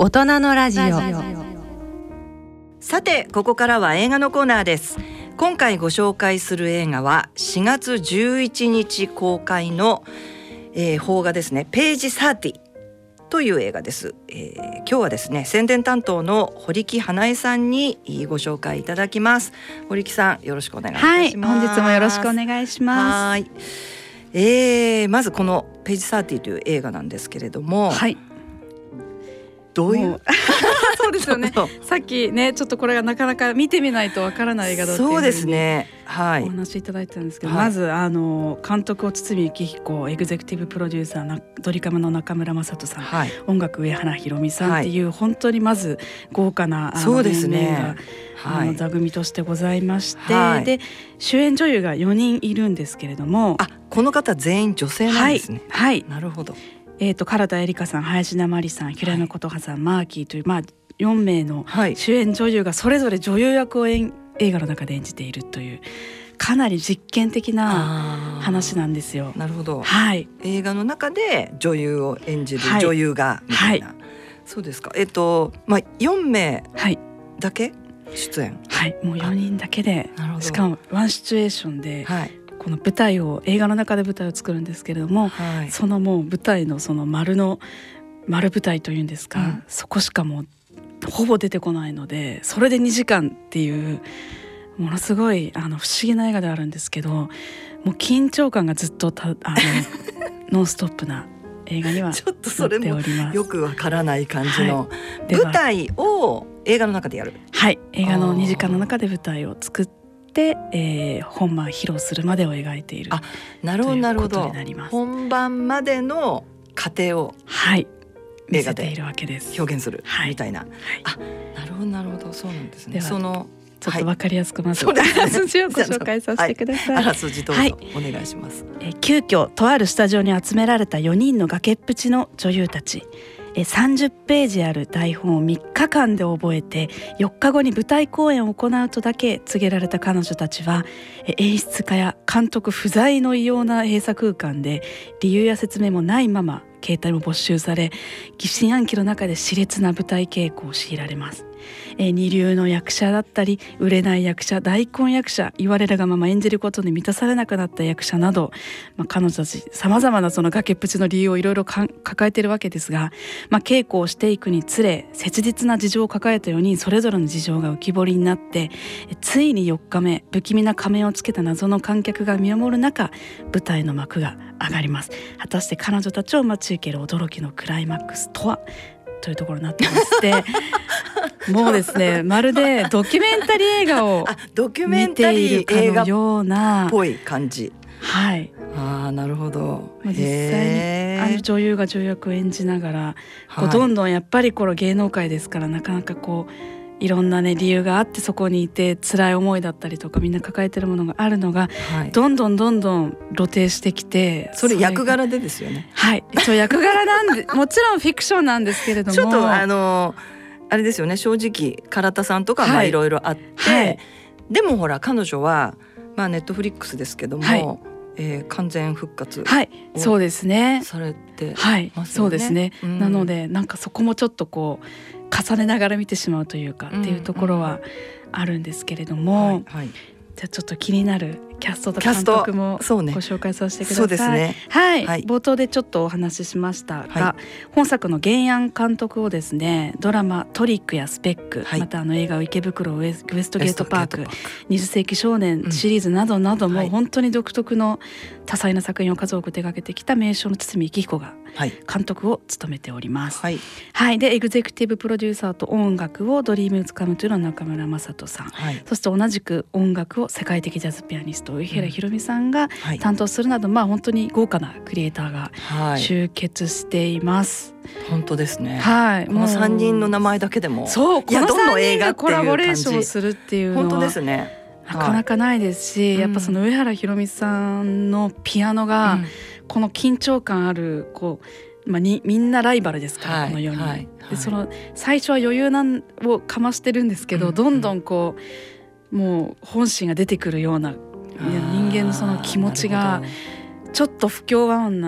大人のラジオ。 さて、ここからは映画のコーナーです。今回ご紹介する映画は4月11日公開の、邦画ですね、ページ30という映画です。今日はですね、宣伝担当の堀木花江さんにご紹介いただきます。堀木さん、よろしくお願いいたします。 はい、本日もよろしくお願いします。 はい、まずこのページ30という映画なんですけれども、 はい、 どういうそうですよねさっきね、ちょっとこれがなかなか見てみないとわからない映画だっていうふうにそうですね、はい、 お話いただいてたんですけど、 はい、 まず監督を堤幸彦、エグゼクティブプロデューサードリカムの中村雅人さん、はい、音楽上原ひろみさんっていう、はい、本当にまず豪華なそうですね、 面々が座組としてございまして、 はい、 で主演女優が4人いるんですけれども、 この方全員女性なんですね。 はい、 なるほど。 唐田絵里香さん、林田真理さん、平野琴葉さん、マーキーという、4名の主演女優がそれぞれ女優役を映画の中で演じているという、かなり実験的な話なんですよ。 なるほど、 はい、 映画の中で女優を演じる女優がみたいな、はい、そうですか。4名だけ出演、 はい、もう4人だけで、しかもワンシチュエーションで、はい、この映画の中で舞台を作るんですけれども、はい、そのもう舞台のその丸舞台というんですか、そこしかもうほぼ出てこないので、それで2時間っていうものすごい不思議な映画であるんですけど、もう緊張感がずっとノンストップな映画にはなっております。ちょっとそれもよくわからない感じの、舞台を映画の中でやる。はい、 映画の2時間の中で舞台を作って本番披露するまでを描いているなるほどなるほど。 ということになります。 本番までの過程を映画で表現するみたいな、なるほどなるほど、そうなんですね。 ちょっと分かりやすくまずあらすじをご紹介させてください。 あらすじどうぞ、お願いします。 急遽とあるスタジオに集められた4人の崖っぷちの女優たち。30ページある台本を3日間で覚えて4日後に舞台公演を行うとだけ告げられた彼女たちは、演出家や監督不在の異様な閉鎖空間で、理由や説明もないまま携帯も没収され、疑心暗鬼の中で熾烈な舞台稽古を強いられます。二流の役者だったり、売れない役者、大根役者、言われるがまま演じることで満たされなくなった役者など、彼女たちさまざまなその崖っぷちの理由をいろいろ抱えているわけですが、稽古をしていくにつれ、切実な事情を抱えた4人それぞれの事情が浮き彫りになって、ついに4日目、不気味な仮面をつけた謎の観客が見守る中、舞台の幕が上がります。果たして彼女たちを待ち受ける驚きのクライマックスとは、というところになってましてもうですね、まるでドキュメンタリー映画を見ているかのようなっぽい感じ。 はい、 なるほど。 実際に女優が女優役を演じながら、どんどんやっぱりこの芸能界ですから、なかなかいろんな理由があってそこにいて、辛い思いだったりとかみんな抱えてるものがあるのが、どんどん露呈してきて、 それ役柄でですよね。 はい、一応役柄なんでもちろんフィクションなんですけれども、 ちょっとあれですよね、正直唐田さんとかいろいろあって、でもほら彼女はネットフリックスですけども、完全復活をそうですね、 されてますよね。 そうですね、なのでなんかそこもちょっと重ねながら見てしまうというか、っていうところはあるんですけれども、じゃあちょっと気になるキャストと監督もご紹介させてください。 そうですね、 冒頭でちょっとお話ししましたが、本作の原案監督をですね、ドラマトリックやスペック、また映画池袋ウエストゲートパーク、20世紀少年シリーズなどなども本当に独特の多彩な作品を数多く手掛けてきた名将の堤幸彦が監督を務めております。でエグゼクティブプロデューサーと音楽をドリームズカムというのは中村雅人さん、そして同じく音楽を世界的ジャズピアニスト上原ひろみさんが担当するなど、本当に豪華なクリエイターが集結しています。 本当ですね。この3人の名前だけでも、 そうこの3人がコラボレーションするっていうのは本当ですね、 なかなかないですし、やっぱその上原ひろみさんのピアノが、この緊張感あるみんなライバルですから、この4人、でその最初は余裕をかましてるんですけど、どんどんもう本心が出てくるような人間のその気持ちがちょっと不協和音な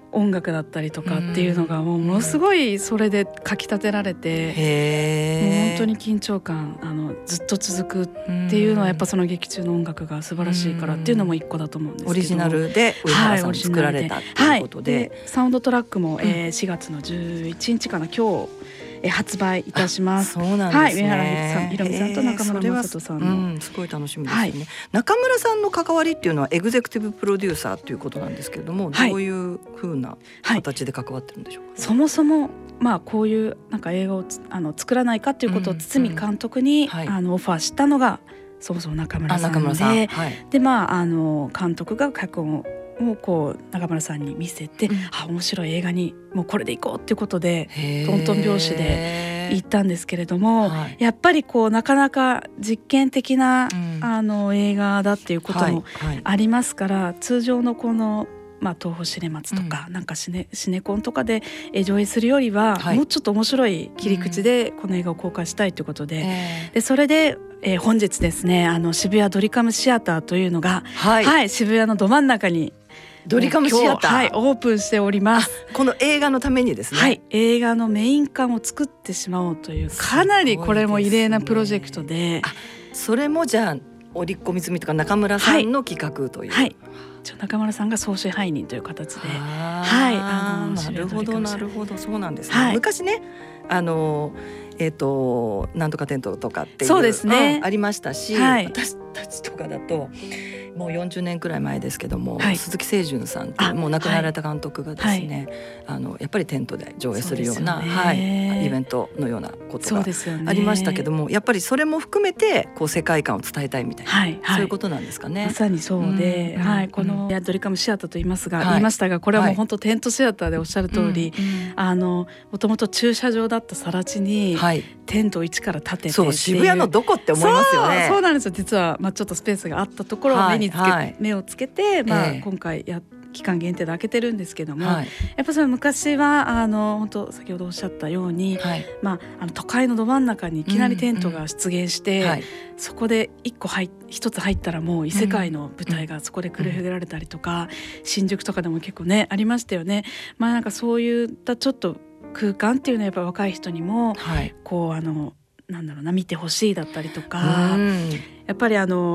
音楽だったりとかっていうのがものすごいそれでかき立てられて、もう本当に緊張感ずっと続くっていうのはやっぱその劇中の音楽が素晴らしいからっていうのも一個だと思うんですけど、 オリジナルで上原さん作られたっていうことで、 サウンドトラックも4月の11日かな今日発売いたします。 そうなんですね。 上原ひろみさんと中村雅人さんの、 すごい楽しみですよね。中村さんの関わりっていうのはエグゼクティブプロデューサーということなんですけれども、どういう風な形で関わってるんでしょうか。 そもそもこういうなんか映画を作らないかということを堤監督に、オファーしたのがそもそも中村さんで、で監督が脚本をこう中村さんに見せて、面白い映画にもうこれでいこうっていうことでトントン拍子で行ったんですけれども、やっぱりこうなかなか実験的な、映画だっていうこともありますから、通常のこの東宝シネマツとか、なんかシネコンとかで上映するよりは、もうちょっと面白い切り口でこの映画を公開したいということで、それで、本日ですね渋谷ドリカムシアターというのが、渋谷のど真ん中にドリカムシアター、 オープンしております。 この映画のためにですね、 映画のメイン館を作ってしまおうというかなりこれも異例なプロジェクトで、 それもじゃあ織り込み済みとか中村さんの企画という、 中村さんが総支配人という形で、 なるほどなるほど、そうなんですね。昔ねなんとかテントとかっていう、 そうですね、 ありましたし、私たちとかだともう40年くらい前ですけども、鈴木清純さんっていうもう亡くなられた監督がですね、やっぱりテントで上映するような、イベントのようなことがありましたけども、やっぱりそれも含めてこう世界観を伝えたいみたいな、そういうことなんですかね。 まさにそうで、このドリカムシアターと言いましたが、これはもう本当テントシアターでおっしゃる通り、もともと駐車場だった更地にテントを一から建てて、 そう渋谷のどこって思いますよね。 そうなんですよ。実はちょっとスペースがあったところを目をつけて、今回期間限定で開けてるんですけども、やっぱその昔は本当先ほどおっしゃったように、都会のど真ん中にいきなりテントが出現して、そこで一つ入ったらもう異世界の舞台がそこで繰り広げられたりとか、新宿とかでも結構ねありましたよね。なんかそういったちょっと空間っていうのはやっぱ若い人にも、こうなんだろうな見てほしいだったりとか、やっぱり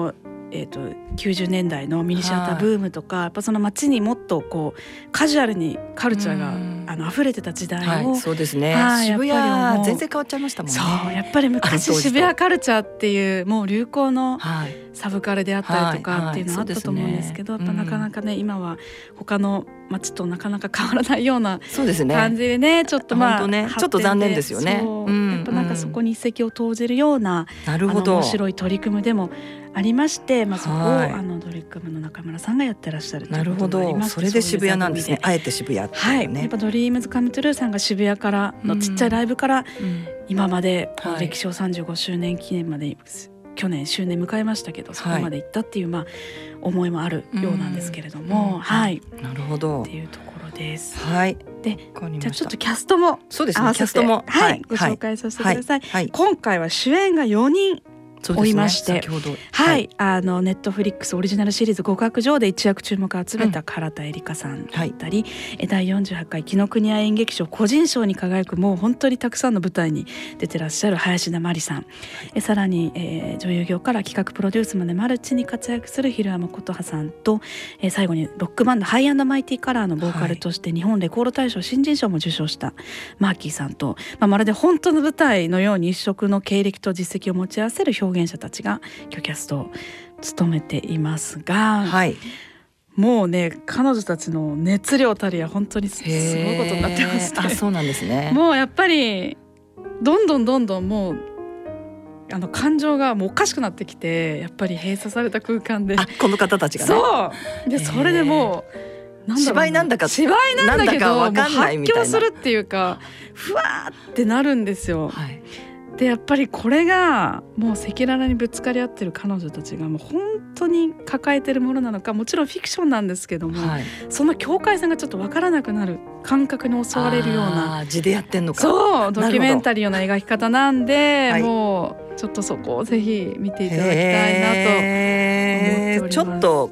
90年代のミニシアターブームとか、やっぱその街にもっとこうカジュアルにカルチャーが溢れてた時代を、 そうですね、渋谷全然変わっちゃいましたもんね。 そうやっぱり昔渋谷カルチャーっていうもう流行のサブカルであったりとかっていうのあったと思うんですけど、やっぱなかなかね今は他の街となかなか変わらないような感じでね、ちょっとちょっと残念ですよね。 やっぱなんかそこに一石を投じるような面白い取り組みでもありまして、そこをドリカムの中村さんがやってらっしゃるということがありまして、 それで渋谷なんですね。あえて渋谷っていうね、 やっぱドリームズカムトゥルーさんが渋谷からのちっちゃいライブから、今まで歴史を35周年記念まで去年周年迎えましたけど、そこまで行ったっていう思いもあるようなんですけれども、 なるほどっていうところです。 でじゃあちょっとキャストもそうですね、キャストもご紹介させてください。今回は主演が4人おりまして、ネットフリックスオリジナルシリーズ極悪城で一躍注目を集めた唐田絵里香さんだったり、第48回紀ノ国屋演劇賞個人賞に輝くもう本当にたくさんの舞台に出てらっしゃる林田真理さん、さらに、女優業から企画プロデュースまでマルチに活躍する平山琴葉さんと、最後にロックバンドハイ&マイティカラーのボーカルとして日本レコード大賞新人賞も受賞したマーキーさんと、まるで本当の舞台のように一色の経歴と実績を持ち合わせる表現者たちが今日キャストを務めていますが、もうね彼女たちの熱量たりは本当にすごいことになってまして、 そうなんですね。 もうやっぱりどんどんもう感情がもうおかしくなってきて、やっぱり閉鎖された空間でこの方たちがね、 そうでそれでもう芝居なんだか芝居なんだけど分かんないみたいな、 発狂するっていうかふわーってなるんですよ。でやっぱりこれがもう赤裸々にぶつかり合ってる彼女たちがもう本当に抱えてるものなのか、もちろんフィクションなんですけども、その境界線がちょっと分からなくなる感覚に襲われるような、 字でやってんのか、 そうドキュメンタリーような描き方なんで、もうちょっとそこをぜひ見ていただきたいなと思っております。 ちょっと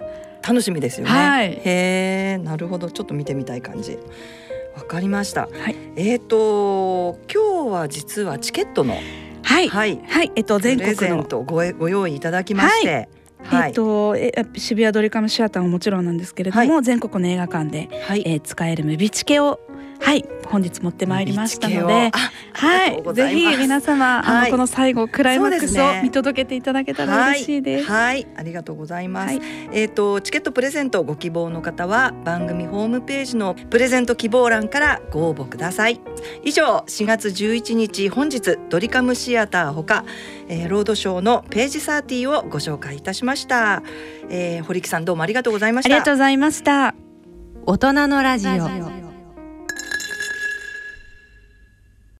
楽しみですよね。 はい、 へー、なるほど。ちょっと見てみたい感じ。わかりました。 はい、 今日は実はチケットのはいはい、全国プレゼンのトをご用意いただきまして、はい、 渋谷ドリカムシアターももちろんなんですけれども、全国の映画館で、使えるムビチケを本日持ってまいりましたので、ぜひ皆様この最後クライマックスを見届けていただけたら嬉しいです。 はい、ありがとうございます。チケットプレゼントご希望の方は番組ホームページのプレゼント希望欄からご応募ください。以上、4月11日本日ドリカムシアターほか、ロードショーのページ30をご紹介いたしました。堀木さん、どうもありがとうございました。 ありがとうございました。 大人のラジオ。